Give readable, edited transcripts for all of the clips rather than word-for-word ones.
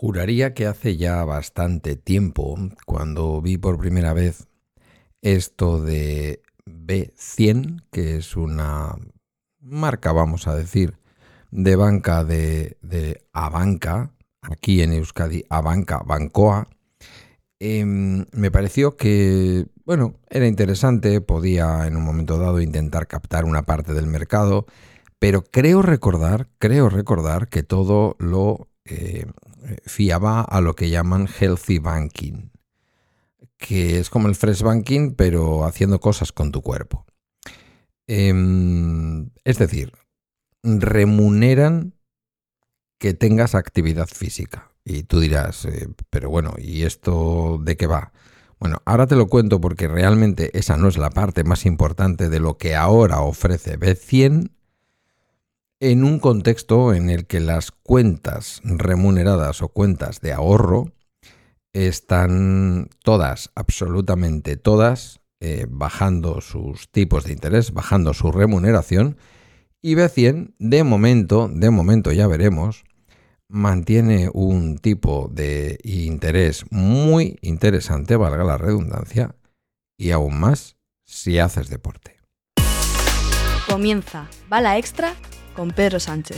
Juraría que hace ya bastante tiempo, cuando vi por primera vez esto de B100, que es una marca, vamos a decir, de banca de Abanca, aquí en Euskadi, Abanca, Bancoa, me pareció que, bueno, era interesante, podía en un momento dado intentar captar una parte del mercado, pero creo recordar que todo lo fiaba a lo que llaman healthy banking, que es como el fresh banking, pero haciendo cosas con tu cuerpo. Es decir, remuneran que tengas actividad física. Y tú dirás, pero bueno, ¿y esto de qué va? Bueno, ahora te lo cuento porque realmente esa no es la parte más importante de lo que ahora ofrece B100, en un contexto en el que las cuentas remuneradas o cuentas de ahorro están todas, absolutamente todas, bajando sus tipos de interés, bajando su remuneración, y B100, de momento ya veremos, mantiene un tipo de interés muy interesante, valga la redundancia, y aún más si haces deporte. Comienza Bala Extra con Pedro Sánchez.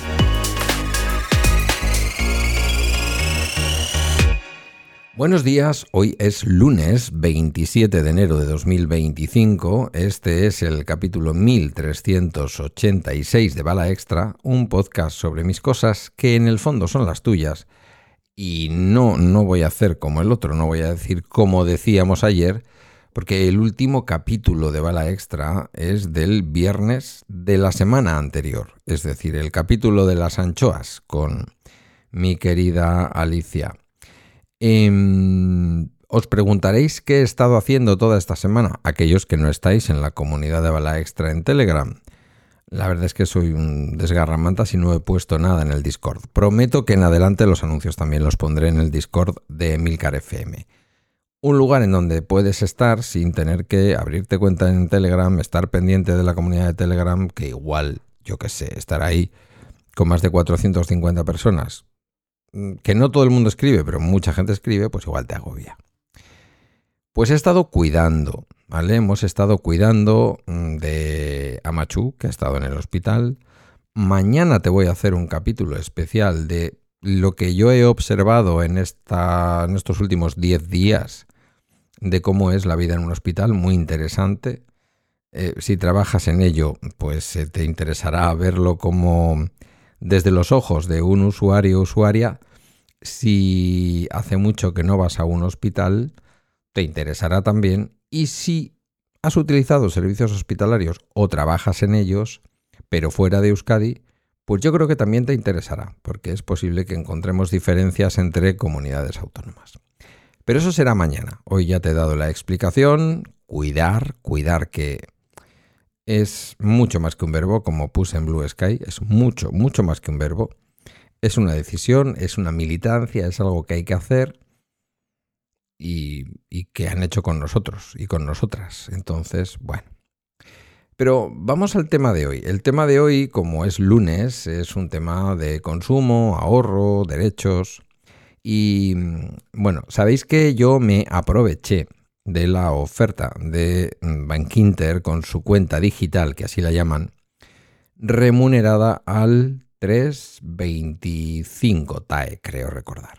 Buenos días, hoy es lunes 27 de enero de 2025, este es el capítulo 1386 de Bala Extra, un podcast sobre mis cosas que en el fondo son las tuyas y no voy a hacer como el otro, no voy a decir como decíamos ayer, porque el último capítulo de Bala Extra es del viernes de la semana anterior, es decir, el capítulo de las anchoas con mi querida Alicia. Os preguntaréis qué he estado haciendo toda esta semana, aquellos que no estáis en la comunidad de Bala Extra en Telegram. La verdad es que soy un desgarramantas y no he puesto nada en el Discord. Prometo que en adelante los anuncios también los pondré en el Discord de Emilcar FM. Un lugar en donde puedes estar sin tener que abrirte cuenta en Telegram, estar pendiente de la comunidad de Telegram, que igual, yo qué sé, estar ahí con más de 450 personas. Que no todo el mundo escribe, pero mucha gente escribe, pues igual te agobia. Pues he estado cuidando, ¿vale? Hemos estado cuidando de Amachu, que ha estado en el hospital. Mañana te voy a hacer un capítulo especial de lo que yo he observado en estos últimos 10 días de cómo es la vida en un hospital, muy interesante. Si trabajas en ello, pues te interesará verlo como desde los ojos de un usuario o usuaria. Si hace mucho que no vas a un hospital, te interesará también. Y si has utilizado servicios hospitalarios o trabajas en ellos, pero fuera de Euskadi, pues yo creo que también te interesará, porque es posible que encontremos diferencias entre comunidades autónomas. Pero eso será mañana. Hoy ya te he dado la explicación. Cuidar que es mucho más que un verbo, como puse en Blue Sky, es mucho más que un verbo. Es una decisión, es una militancia, es algo que hay que hacer y que han hecho con nosotros y con nosotras. Entonces, bueno. Pero vamos al tema de hoy. El tema de hoy, como es lunes, es un tema de consumo, ahorro, derechos. Y bueno, sabéis que yo me aproveché de la oferta de Bankinter con su cuenta digital, que así la llaman, remunerada al 3,25 TAE, creo recordar.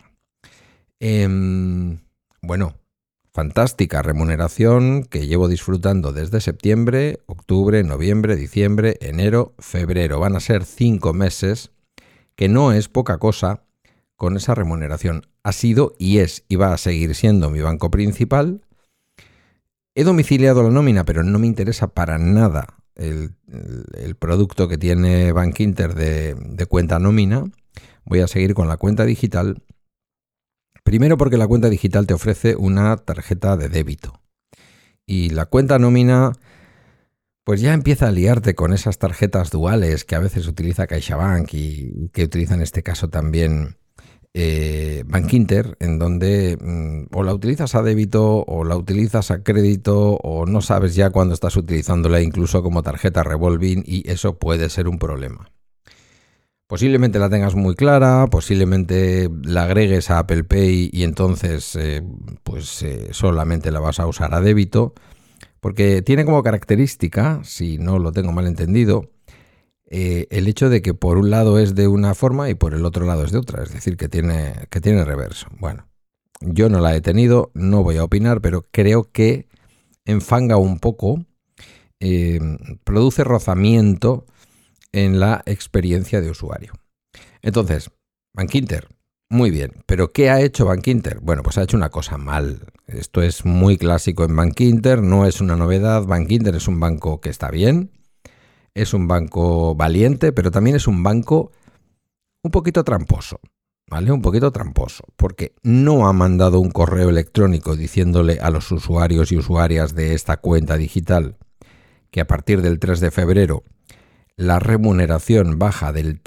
Bueno, fantástica remuneración que llevo disfrutando desde septiembre, octubre, noviembre, diciembre, enero, febrero. Van a ser 5 meses, que no es poca cosa. Con esa remuneración ha sido y es y va a seguir siendo mi banco principal. He domiciliado la nómina, pero no me interesa para nada el producto que tiene Bankinter de cuenta nómina. Voy a seguir con la cuenta digital. Primero porque la cuenta digital te ofrece una tarjeta de débito. Y la cuenta nómina pues ya empieza a liarte con esas tarjetas duales que a veces utiliza CaixaBank y que utiliza en este caso también Bankinter, en donde o la utilizas a débito o la utilizas a crédito o no sabes ya cuándo estás utilizándola incluso como tarjeta revolving y eso puede ser un problema. Posiblemente la tengas muy clara, posiblemente la agregues a Apple Pay y entonces solamente la vas a usar a débito, porque tiene como característica, si no lo tengo mal entendido, el hecho de que por un lado es de una forma y por el otro lado es de otra, es decir, que tiene reverso. Bueno, yo no la he tenido, no voy a opinar, pero creo que enfanga un poco, produce rozamiento en la experiencia de usuario. Entonces, Bankinter, muy bien, pero ¿qué ha hecho Bankinter? Bueno, pues ha hecho una cosa mal. Esto es muy clásico en Bankinter, no es una novedad. Bankinter es un banco que está bien, es un banco valiente, pero también es un banco un poquito tramposo, ¿vale? Un poquito tramposo, porque no ha mandado un correo electrónico diciéndole a los usuarios y usuarias de esta cuenta digital que a partir del 3 de febrero la remuneración baja del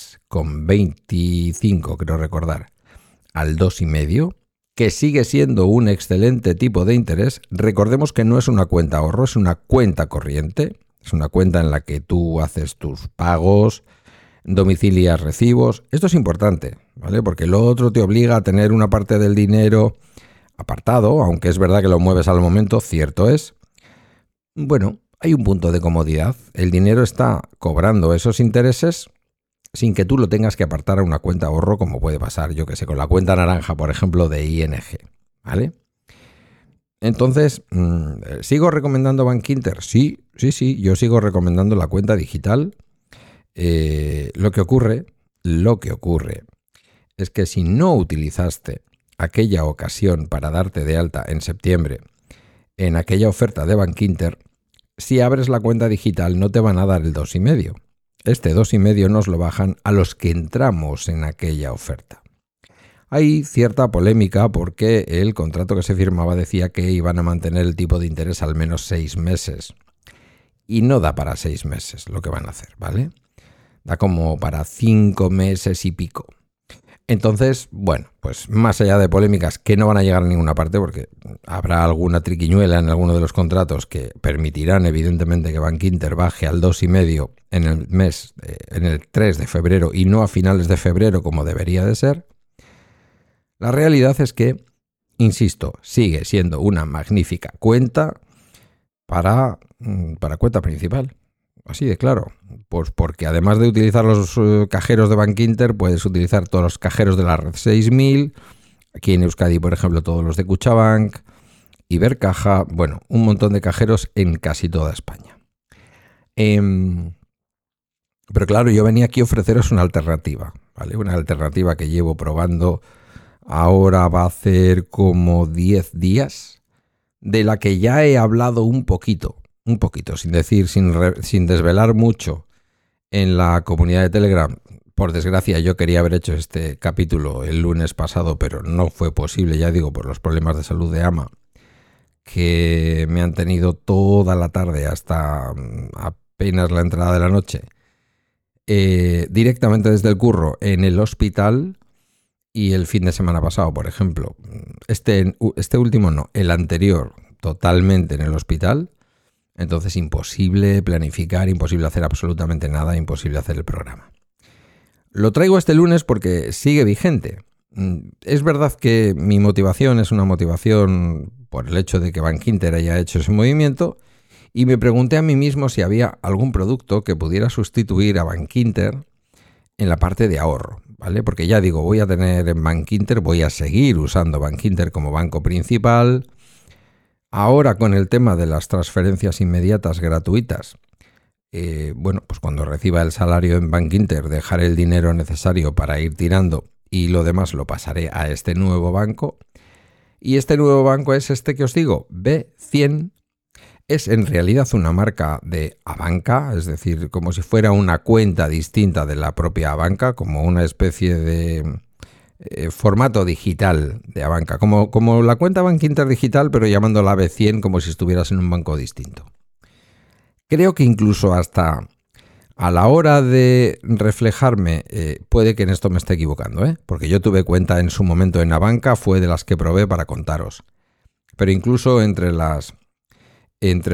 3,25, creo recordar, al 2,5, que sigue siendo un excelente tipo de interés. Recordemos que no es una cuenta ahorro, es una cuenta corriente, es una cuenta en la que tú haces tus pagos, domicilias recibos. Esto es importante, ¿vale? Porque lo otro te obliga a tener una parte del dinero apartado, aunque es verdad que lo mueves al momento, cierto es. Bueno, hay un punto de comodidad. El dinero está cobrando esos intereses sin que tú lo tengas que apartar a una cuenta ahorro, como puede pasar, yo que sé, con la cuenta naranja, por ejemplo, de ING, ¿vale? Entonces, ¿sigo recomendando Bankinter? Sí, yo sigo recomendando la cuenta digital. Lo que ocurre es que si no utilizaste aquella ocasión para darte de alta en septiembre en aquella oferta de Bankinter, si abres la cuenta digital no te van a dar el 2,5. Este 2,5 nos lo bajan a los que entramos en aquella oferta. Hay cierta polémica porque el contrato que se firmaba decía que iban a mantener el tipo de interés al menos 6 meses. Y no da para 6 meses lo que van a hacer, ¿vale? Da como para 5 meses y pico. Entonces, bueno, pues más allá de polémicas que no van a llegar a ninguna parte, porque habrá alguna triquiñuela en alguno de los contratos que permitirán evidentemente que Bankinter baje al 2,5 en el 3 de febrero y no a finales de febrero como debería de ser. La realidad es que, insisto, sigue siendo una magnífica cuenta para cuenta principal. Así de claro, pues porque además de utilizar los cajeros de Bankinter, puedes utilizar todos los cajeros de la red 6000, aquí en Euskadi, por ejemplo, todos los de Kutxabank, Ibercaja, bueno, un montón de cajeros en casi toda España. Pero claro, yo venía aquí a ofreceros una alternativa, ¿vale? Una alternativa que llevo probando, ahora va a hacer como 10 días, de la que ya he hablado un poquito, sin desvelar mucho en la comunidad de Telegram. Por desgracia, yo quería haber hecho este capítulo el lunes pasado, pero no fue posible, ya digo, por los problemas de salud de Ama, que me han tenido toda la tarde hasta apenas la entrada de la noche, directamente desde el curro en el hospital. Y el fin de semana pasado, por ejemplo, este último no, el anterior, totalmente en el hospital. Entonces, imposible planificar, imposible hacer absolutamente nada, imposible hacer el programa. Lo traigo este lunes porque sigue vigente. Es verdad que mi motivación es una motivación por el hecho de que Bankinter haya hecho ese movimiento, y me pregunté a mí mismo si había algún producto que pudiera sustituir a Bankinter en la parte de ahorro, ¿vale? Porque ya digo, voy a tener en Bankinter, voy a seguir usando Bankinter como banco principal. Ahora con el tema de las transferencias inmediatas gratuitas, pues cuando reciba el salario en Bankinter dejaré el dinero necesario para ir tirando y lo demás lo pasaré a este nuevo banco. Y este nuevo banco es este que os digo, B100. Es en realidad una marca de Abanca, es decir, como si fuera una cuenta distinta de la propia Abanca, como una especie de formato digital de Abanca, como la cuenta Bankinter digital, pero llamándola B100 como si estuvieras en un banco distinto. Creo que incluso hasta a la hora de reflejarme, puede que en esto me esté equivocando, porque yo tuve cuenta en su momento en Abanca, fue de las que probé para contaros. Pero incluso entre las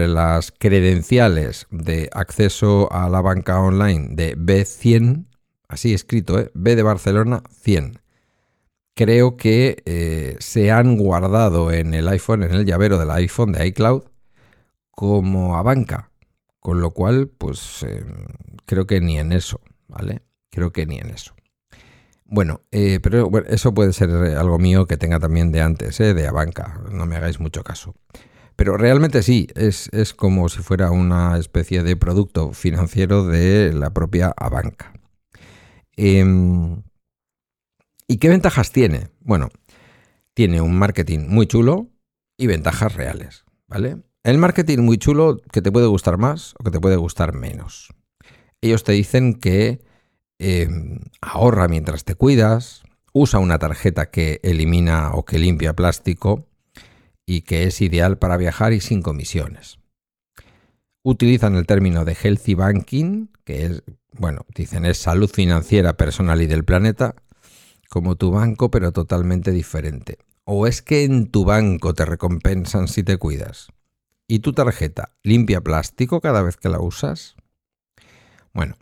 credenciales de acceso a la banca online de B100, así escrito, B de Barcelona 100. Creo que se han guardado en el iPhone, en el llavero del iPhone de iCloud, como Abanca. Con lo cual, pues creo que ni en eso, ¿vale? Creo que ni en eso. Bueno, pero bueno, eso puede ser algo mío que tenga también de antes, de Abanca. No me hagáis mucho caso. Pero realmente sí, es como si fuera una especie de producto financiero de la propia Abanca. ¿Y qué ventajas tiene? Bueno, tiene un marketing muy chulo y ventajas reales, ¿vale? El marketing muy chulo que te puede gustar más o que te puede gustar menos. Ellos te dicen que ahorra mientras te cuidas, usa una tarjeta que elimina o que limpia plástico y que es ideal para viajar y sin comisiones. Utilizan el término de healthy banking, que es, bueno, dicen es salud financiera personal y del planeta, como tu banco pero totalmente diferente. ¿O es que en tu banco te recompensan si te cuidas? ¿Y tu tarjeta limpia plástico cada vez que la usas? Bueno,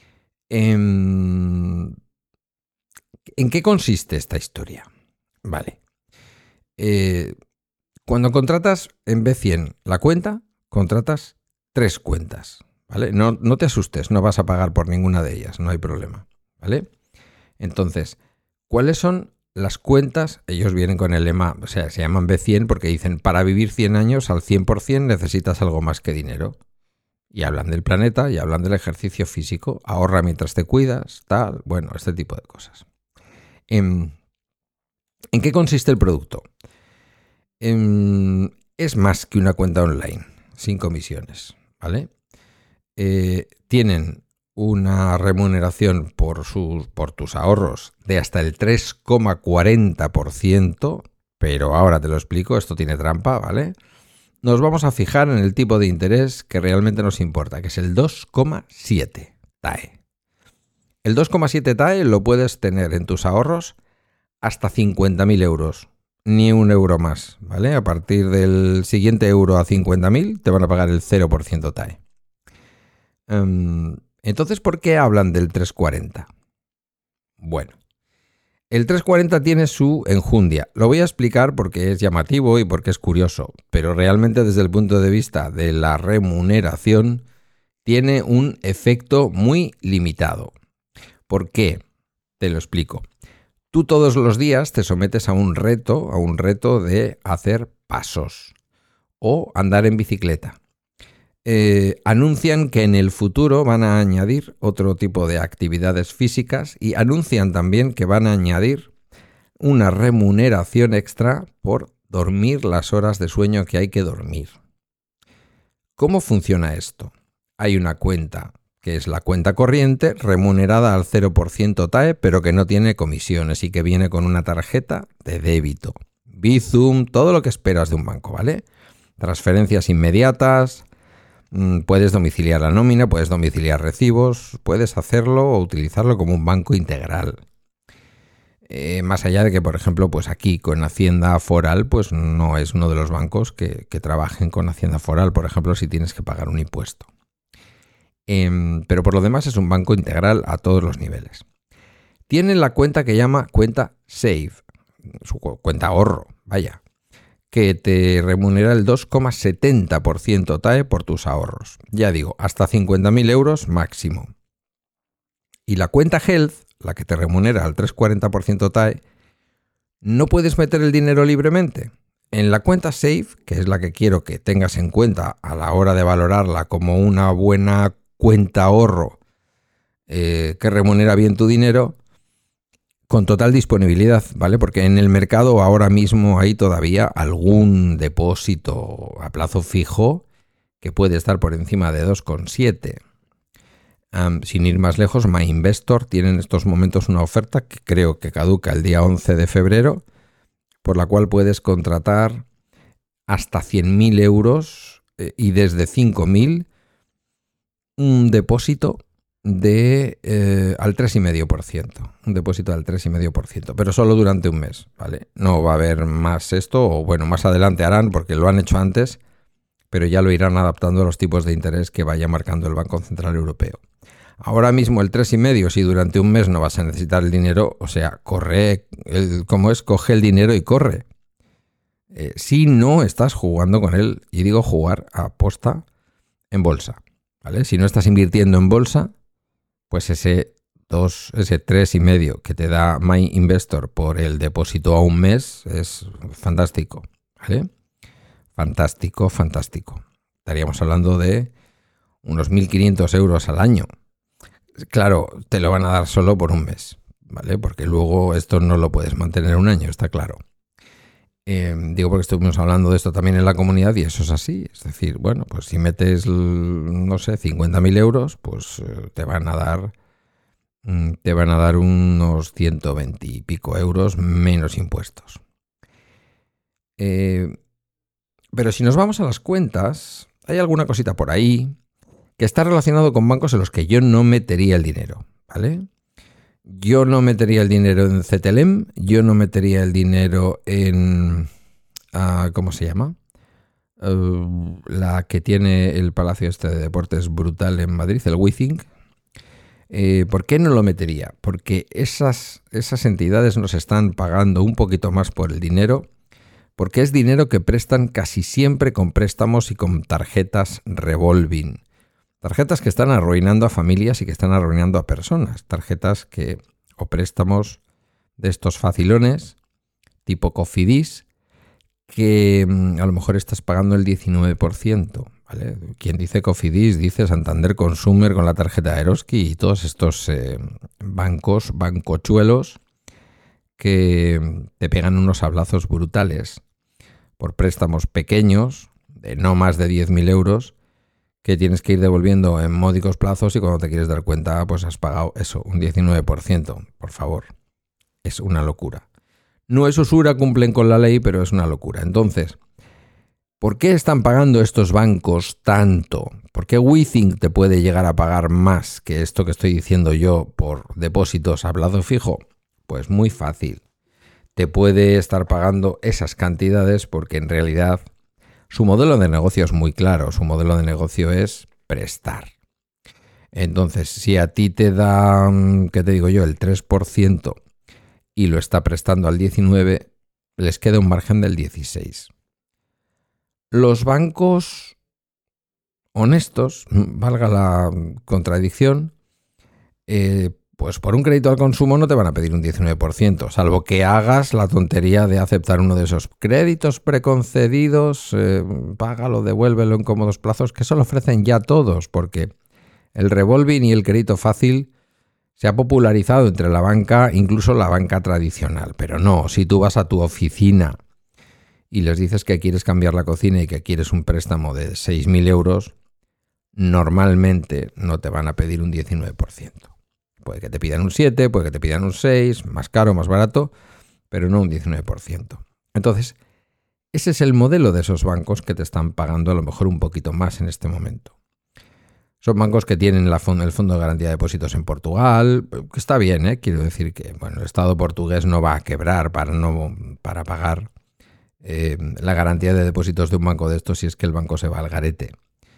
¿en qué consiste esta historia? Vale. Cuando contratas en B100 la cuenta, contratas 3 cuentas, ¿vale? No te asustes, no vas a pagar por ninguna de ellas, no hay problema, ¿vale? Entonces, ¿cuáles son las cuentas? Ellos vienen con el lema, o sea, se llaman B100 porque dicen, para vivir 100 años al 100% necesitas algo más que dinero. Y hablan del planeta y hablan del ejercicio físico, ahorra mientras te cuidas, tal, bueno, este tipo de cosas. ¿En qué consiste el producto? Es más que una cuenta online, sin comisiones, ¿vale? Tienen una remuneración por tus ahorros de hasta el 3,40%, pero ahora te lo explico, esto tiene trampa, ¿vale? Nos vamos a fijar en el tipo de interés que realmente nos importa, que es el 2,7 TAE. El 2,7 TAE lo puedes tener en tus ahorros hasta 50.000 euros, ni un euro más, ¿vale? A partir del siguiente euro a 50.000 te van a pagar el 0% TAE. Entonces, ¿por qué hablan del 3,40? Bueno, el 3,40 tiene su enjundia. Lo voy a explicar porque es llamativo y porque es curioso, pero realmente desde el punto de vista de la remuneración tiene un efecto muy limitado. ¿Por qué? Te lo explico. Tú todos los días te sometes a un reto de hacer pasos o andar en bicicleta. Anuncian que en el futuro van a añadir otro tipo de actividades físicas y anuncian también que van a añadir una remuneración extra por dormir las horas de sueño que hay que dormir. ¿Cómo funciona esto? Hay una cuenta que es la cuenta corriente remunerada al 0% TAE pero que no tiene comisiones y que viene con una tarjeta de débito, Bizum, todo lo que esperas de un banco, ¿vale? Transferencias inmediatas. Puedes domiciliar la nómina, puedes domiciliar recibos, puedes hacerlo o utilizarlo como un banco integral. Más allá de que, por ejemplo, pues aquí con Hacienda Foral, pues no es uno de los bancos que trabajen con Hacienda Foral, por ejemplo, si tienes que pagar un impuesto. Pero por lo demás es un banco integral a todos los niveles. Tienen la cuenta que llama cuenta Save, su cuenta ahorro, vaya, que te remunera el 2,70% TAE por tus ahorros. Ya digo, hasta 50.000 euros máximo. Y la cuenta Health, la que te remunera al 3,40% TAE, no puedes meter el dinero libremente. En la cuenta Save, que es la que quiero que tengas en cuenta a la hora de valorarla como una buena cuenta ahorro que remunera bien tu dinero, con total disponibilidad, ¿vale? Porque en el mercado ahora mismo hay todavía algún depósito a plazo fijo que puede estar por encima de 2,7. Sin ir más lejos, MyInvestor tiene en estos momentos una oferta que creo que caduca el día 11 de febrero, por la cual puedes contratar hasta 100.000 euros y desde 5.000 un depósito de al 3,5%, un depósito al 3,5%, pero solo durante un mes, ¿vale? No va a haber más esto, o bueno, más adelante harán porque lo han hecho antes, pero ya lo irán adaptando a los tipos de interés que vaya marcando el Banco Central Europeo. Ahora mismo el 3,5, si durante un mes no vas a necesitar el dinero, o sea, coge el dinero y corre. Si no estás jugando con él, y digo jugar a aposta en bolsa, ¿vale? Si no estás invirtiendo en bolsa, pues ese 3,5 que te da My Investor por el depósito a un mes es fantástico, ¿vale? Fantástico. Estaríamos hablando de unos 1.500 euros al año. Claro, te lo van a dar solo por un mes, ¿vale? Porque luego esto no lo puedes mantener un año, está claro. Digo porque estuvimos hablando de esto también en la comunidad y eso es así. Es decir, bueno, pues si metes, no sé, 50.000 euros, pues te van a dar unos 120 y pico euros menos impuestos. Pero si nos vamos a las cuentas, hay alguna cosita por ahí que está relacionado con bancos en los que yo no metería el dinero, ¿vale? Yo no metería el dinero en CTLM, yo no metería el dinero en... ¿cómo se llama? La que tiene el Palacio de Deportes brutal en Madrid, el WeThink. ¿Por qué no lo metería? Porque esas entidades nos están pagando un poquito más por el dinero, porque es dinero que prestan casi siempre con préstamos y con tarjetas revolving. Tarjetas que están arruinando a familias y que están arruinando a personas. Tarjetas o préstamos de estos facilones, tipo Cofidis, que a lo mejor estás pagando el 19%. ¿Vale? Quien dice Cofidis dice Santander Consumer con la tarjeta Eroski y todos estos bancochuelos que te pegan unos sablazos brutales por préstamos pequeños, de no más de 10.000 euros, que tienes que ir devolviendo en módicos plazos y cuando te quieres dar cuenta, pues has pagado eso, un 19%. Por favor, es una locura. No es usura, cumplen con la ley, pero es una locura. Entonces, ¿por qué están pagando estos bancos tanto? ¿Por qué WeThink te puede llegar a pagar más que esto que estoy diciendo yo por depósitos a plazo fijo? Pues muy fácil. Te puede estar pagando esas cantidades porque en realidad su modelo de negocio es muy claro. Su modelo de negocio es prestar. Entonces, si a ti te da, ¿qué te digo yo?, el 3% y lo está prestando al 19%, les queda un margen del 16%. Los bancos honestos, valga la contradicción, pues por un crédito al consumo no te van a pedir un 19%, salvo que hagas la tontería de aceptar uno de esos créditos preconcedidos, págalo, devuélvelo en cómodos plazos, que eso lo ofrecen ya todos, porque el revolving y el crédito fácil se ha popularizado entre la banca, incluso la banca tradicional. Pero no, si tú vas a tu oficina y les dices que quieres cambiar la cocina y que quieres un préstamo de 6.000 euros, normalmente no te van a pedir un 19%. Puede que te pidan un 7, puede que te pidan un 6, más caro, más barato, pero no un 19%. Entonces, ese es el modelo de esos bancos que te están pagando a lo mejor un poquito más en este momento. Son bancos que tienen el Fondo de Garantía de Depósitos en Portugal, que está bien, quiero decir que bueno, el Estado portugués no va a quebrar para pagar la garantía de depósitos de un banco de estos si es que el banco se va al garete.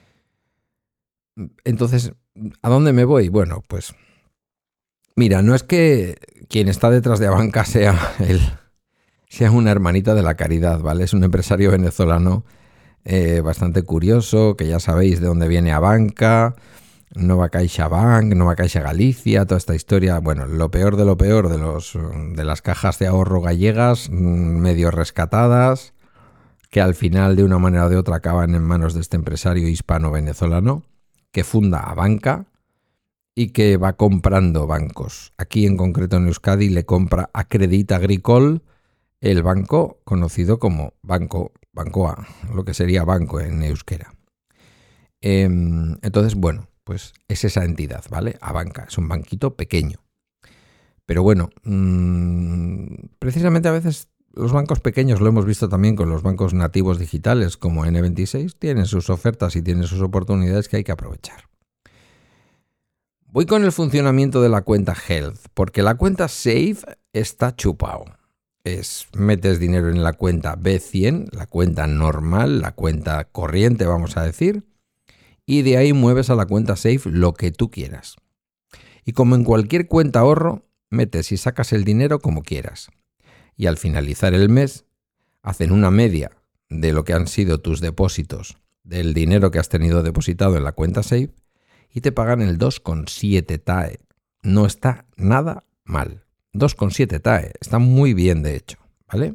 Entonces, ¿a dónde me voy? Bueno, pues mira, no es que quien está detrás de Abanca sea una hermanita de la caridad, ¿vale? Es un empresario venezolano bastante curioso, que ya sabéis de dónde viene Abanca, Nova Caixa Bank, Nova Caixa Galicia, toda esta historia. Bueno, lo peor de las cajas de ahorro gallegas, medio rescatadas, que al final de una manera o de otra acaban en manos de este empresario hispano-venezolano que funda Abanca y que va comprando bancos. Aquí en concreto en Euskadi le compra a Crédit Agricole, el banco conocido como Bancoa, lo que sería banco en euskera. Entonces, bueno, pues es esa entidad, ¿vale? Abanca, es un banquito pequeño. Pero bueno, precisamente a veces los bancos pequeños, lo hemos visto también con los bancos nativos digitales como N26, tienen sus ofertas y tienen sus oportunidades que hay que aprovechar. Voy con el funcionamiento de la cuenta Health, porque la cuenta Save está chupado. Metes dinero en la cuenta B100, la cuenta normal, la cuenta corriente, vamos a decir, y de ahí mueves a la cuenta Save lo que tú quieras. Y como en cualquier cuenta ahorro, metes y sacas el dinero como quieras. Y al finalizar el mes, hacen una media de lo que han sido tus depósitos, del dinero que has tenido depositado en la cuenta Save, y te pagan el 2,7 TAE. No está nada mal. 2,7 TAE. Está muy bien, de hecho, ¿vale?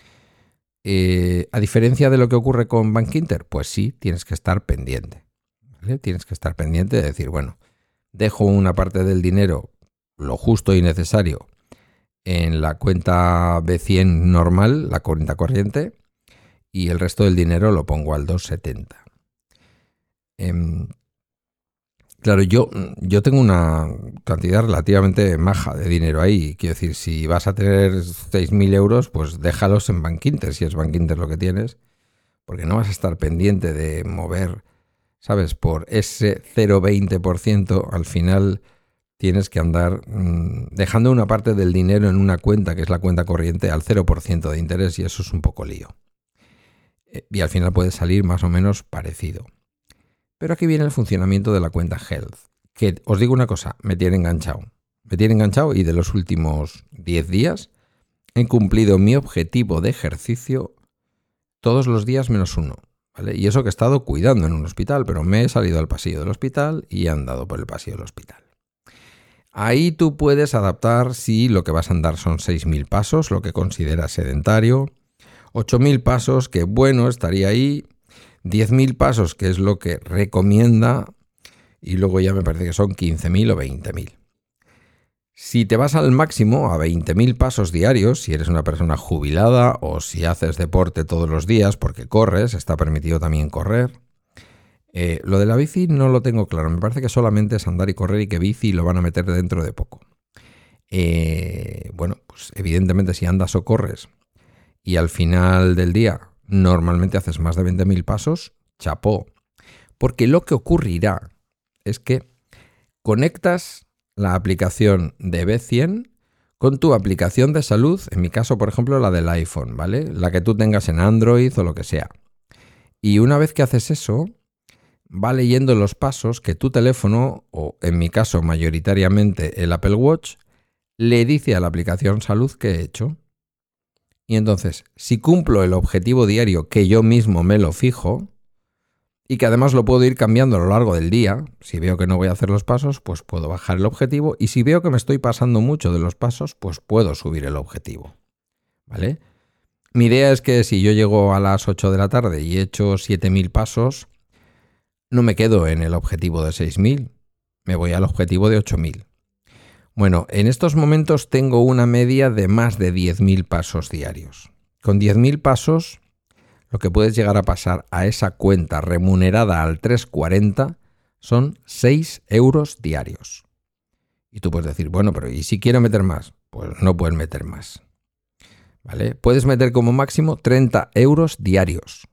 A diferencia de lo que ocurre con Bankinter, pues sí, tienes que estar pendiente, ¿vale? Tienes que estar pendiente de decir, bueno, dejo una parte del dinero, lo justo y necesario, en la cuenta B100 normal, la cuenta corriente, y el resto del dinero lo pongo al 2,70. Claro, yo tengo una cantidad relativamente maja de dinero ahí. Quiero decir, si vas a tener 6.000 euros, pues déjalos en Bankinter, si es Bankinter lo que tienes, porque no vas a estar pendiente de mover, ¿sabes? Por ese 0,20%, al final tienes que andar dejando una parte del dinero en una cuenta, que es la cuenta corriente, al 0% de interés, y eso es un poco lío. Y al final puede salir más o menos parecido. Pero aquí viene el funcionamiento de la cuenta Health, que os digo una cosa, me tiene enganchado. Me tiene enganchado y de los últimos 10 días he cumplido mi objetivo de ejercicio todos los días menos uno, ¿vale? Y eso que he estado cuidando en un hospital, pero me he salido al pasillo del hospital y he andado por el pasillo del hospital. Ahí tú puedes adaptar si lo que vas a andar son 6.000 pasos, lo que consideras sedentario, 8.000 pasos, que bueno, estaría ahí, 10.000 pasos, que es lo que recomienda, y luego ya me parece que son 15.000 o 20.000. Si te vas al máximo, a 20.000 pasos diarios, si eres una persona jubilada o si haces deporte todos los días porque corres, está permitido también correr. Lo de la bici no lo tengo claro, me parece que solamente es andar y correr y que bici lo van a meter dentro de poco. Bueno, pues evidentemente si andas o corres y al final del día normalmente haces más de 20.000 pasos, chapó. Porque lo que ocurrirá es que conectas la aplicación de B100 con tu aplicación de salud, en mi caso, por ejemplo, la del iPhone, ¿vale? La que tú tengas en Android o lo que sea. Y una vez que haces eso, va leyendo los pasos que tu teléfono, o en mi caso mayoritariamente el Apple Watch, le dice a la aplicación salud que he hecho. Y entonces, si cumplo el objetivo diario que yo mismo me lo fijo, y que además lo puedo ir cambiando a lo largo del día, si veo que no voy a hacer los pasos, pues puedo bajar el objetivo, y si veo que me estoy pasando mucho de los pasos, pues puedo subir el objetivo, ¿vale? Mi idea es que si yo llego a las 8 de la tarde y he hecho 7.000 pasos, no me quedo en el objetivo de 6.000, me voy al objetivo de 8.000. Bueno, en estos momentos tengo una media de más de 10.000 pasos diarios. Con 10.000 pasos, lo que puedes llegar a pasar a esa cuenta remunerada al 3,40 son 6 euros diarios. Y tú puedes decir, bueno, pero ¿y si quiero meter más? Pues no puedes meter más, ¿vale? Puedes meter como máximo 30 euros diarios.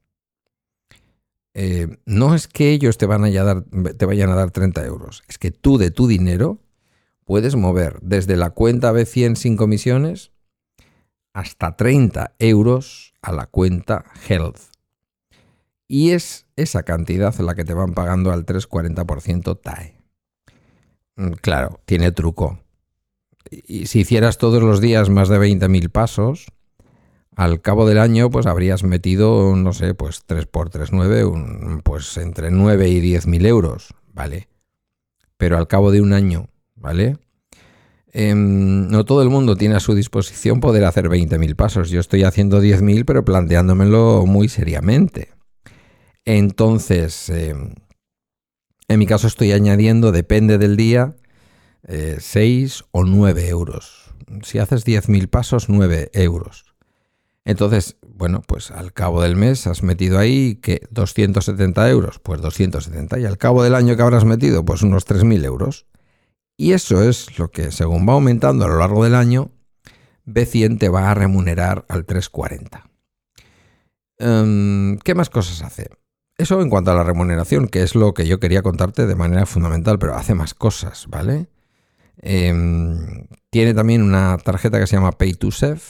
No es que ellos te vayan a dar 30 euros, es que tú de tu dinero puedes mover desde la cuenta B100 sin comisiones hasta 30 euros a la cuenta Health. Y es esa cantidad la que te van pagando al 3,40% TAE. Claro, tiene truco. Y si hicieras todos los días más de 20.000 pasos, al cabo del año pues habrías metido, no sé, pues 3 por 3, 9, pues entre 9 y 10.000 euros, ¿vale? Pero al cabo de un año, ¿vale? No todo el mundo tiene a su disposición poder hacer 20.000 pasos. Yo estoy haciendo 10.000, pero planteándomelo muy seriamente. Entonces, en mi caso estoy añadiendo, depende del día, 6 o 9 euros. Si haces 10.000 pasos, 9 euros. Entonces, bueno, pues al cabo del mes has metido ahí, ¿qué? 270 euros, pues 270. Y al cabo del año que habrás metido, pues unos 3.000 euros. Y eso es lo que, según va aumentando a lo largo del año, B100 te va a remunerar al 3,40. ¿Qué más cosas hace? Eso en cuanto a la remuneración, que es lo que yo quería contarte de manera fundamental, pero hace más cosas, ¿vale? Tiene también una tarjeta que se llama Pay to Save,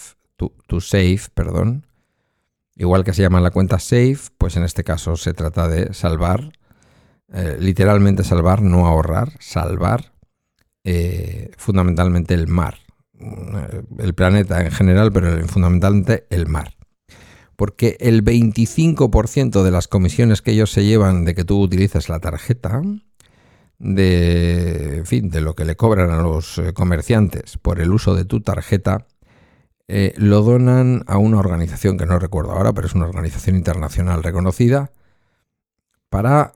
igual que se llama la cuenta Save, pues en este caso se trata de salvar, literalmente salvar, no ahorrar, salvar fundamentalmente el mar. El planeta en general, pero fundamentalmente el mar. Porque el 25% de las comisiones que ellos se llevan de que tú utilices la tarjeta, de lo que le cobran a los comerciantes por el uso de tu tarjeta, lo donan a una organización que no recuerdo ahora, pero es una organización internacional reconocida para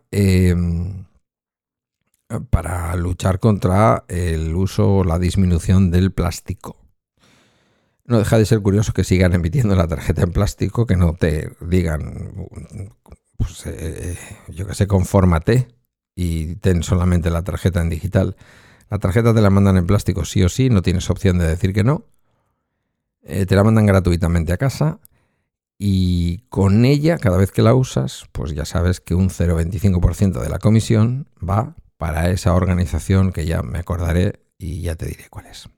luchar contra el uso o la disminución del plástico. No deja de ser curioso que sigan emitiendo la tarjeta en plástico, que no te digan, pues, yo que sé, confórmate y ten solamente la tarjeta en digital. La tarjeta te la mandan en plástico sí o sí, no tienes opción de decir que no. Te la mandan gratuitamente a casa y con ella, cada vez que la usas, pues ya sabes que un 0,25% de la comisión va para esa organización que ya me acordaré y ya te diré cuál es.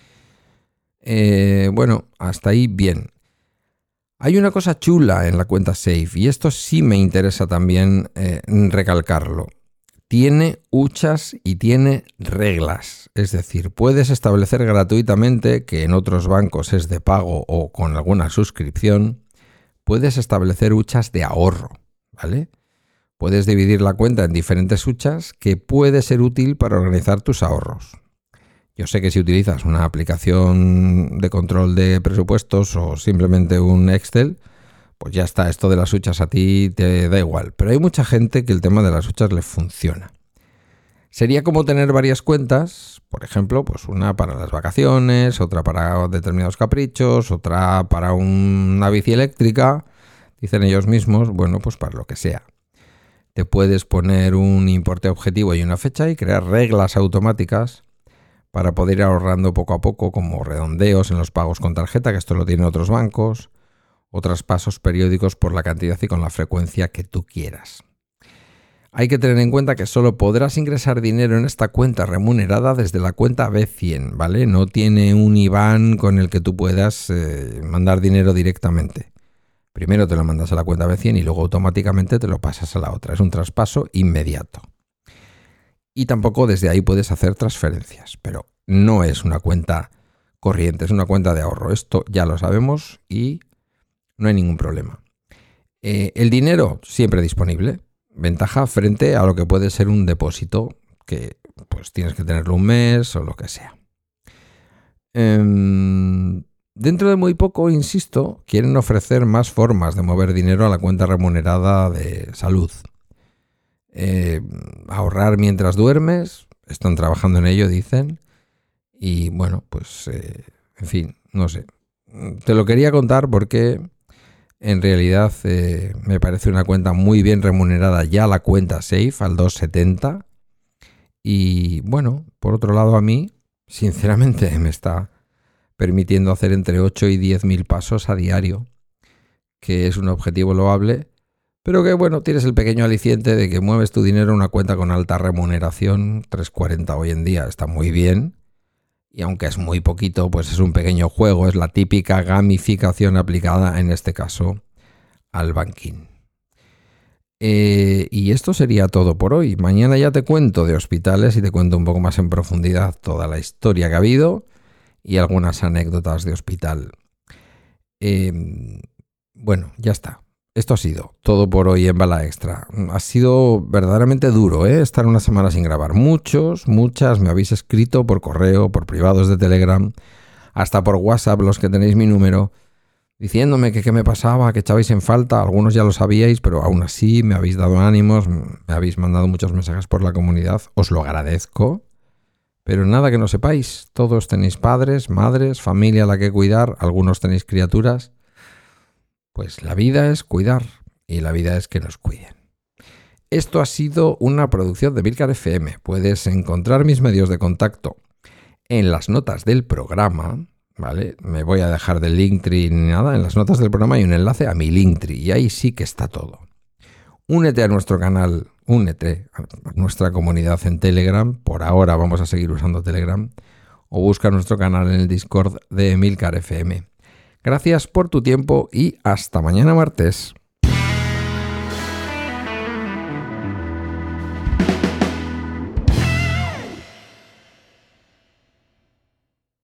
Bueno, hasta ahí bien. Hay una cosa chula en la cuenta Safe y esto sí me interesa también recalcarlo. Tiene huchas y tiene reglas. Es decir, puedes establecer gratuitamente, que en otros bancos es de pago o con alguna suscripción, puedes establecer huchas de ahorro, ¿vale? Puedes dividir la cuenta en diferentes huchas que puede ser útil para organizar tus ahorros. Yo sé que si utilizas una aplicación de control de presupuestos o simplemente un Excel, pues ya está, esto de las huchas a ti te da igual. Pero hay mucha gente que el tema de las huchas le funciona. Sería como tener varias cuentas, por ejemplo, pues una para las vacaciones, otra para determinados caprichos, otra para una bici eléctrica, dicen ellos mismos, bueno, pues para lo que sea. Te puedes poner un importe objetivo y una fecha y crear reglas automáticas para poder ir ahorrando poco a poco, como redondeos en los pagos con tarjeta, que esto lo tienen otros bancos, o traspasos periódicos por la cantidad y con la frecuencia que tú quieras. Hay que tener en cuenta que solo podrás ingresar dinero en esta cuenta remunerada desde la cuenta B100, ¿vale? No tiene un IBAN con el que tú puedas mandar dinero directamente. Primero te lo mandas a la cuenta B100 y luego automáticamente te lo pasas a la otra. Es un traspaso inmediato. Y tampoco desde ahí puedes hacer transferencias, pero no es una cuenta corriente, es una cuenta de ahorro. Esto ya lo sabemos y no hay ningún problema. El dinero siempre disponible. Ventaja frente a lo que puede ser un depósito que pues tienes que tenerlo un mes o lo que sea. Dentro de muy poco, insisto, quieren ofrecer más formas de mover dinero a la cuenta remunerada de salud. Ahorrar mientras duermes, están trabajando en ello, dicen. Y bueno, pues en fin, no sé. Te lo quería contar porque en realidad me parece una cuenta muy bien remunerada ya la cuenta Safe al 2,70. Y bueno, por otro lado a mí, sinceramente, me está permitiendo hacer entre 8 y 10.000 pasos a diario, que es un objetivo loable, pero que bueno, tienes el pequeño aliciente de que mueves tu dinero en una cuenta con alta remuneración, 3,40 hoy en día, está muy bien. Y aunque es muy poquito, pues es un pequeño juego, es la típica gamificación aplicada, en este caso, al banking. Y esto sería todo por hoy. Mañana ya te cuento de hospitales y te cuento un poco más en profundidad toda la historia que ha habido y algunas anécdotas de hospital. Bueno, ya está. Esto ha sido todo por hoy en Bala Extra. Ha sido verdaderamente duro, estar una semana sin grabar. Muchas me habéis escrito por correo, por privados de Telegram, hasta por WhatsApp, los que tenéis mi número, diciéndome que qué me pasaba, que echabais en falta. Algunos ya lo sabíais, pero aún así me habéis dado ánimos, me habéis mandado muchos mensajes por la comunidad. Os lo agradezco. Pero nada que no sepáis. Todos tenéis padres, madres, familia a la que cuidar. Algunos tenéis criaturas. Pues la vida es cuidar y la vida es que nos cuiden. Esto ha sido una producción de Emilcar FM. Puedes encontrar mis medios de contacto en las notas del programa, ¿vale? Me voy a dejar del Linktree ni nada. En las notas del programa hay un enlace a mi Linktree y ahí sí que está todo. Únete a nuestro canal, únete a nuestra comunidad en Telegram. Por ahora vamos a seguir usando Telegram. O busca nuestro canal en el Discord de Emilcar FM. Gracias por tu tiempo y hasta mañana martes.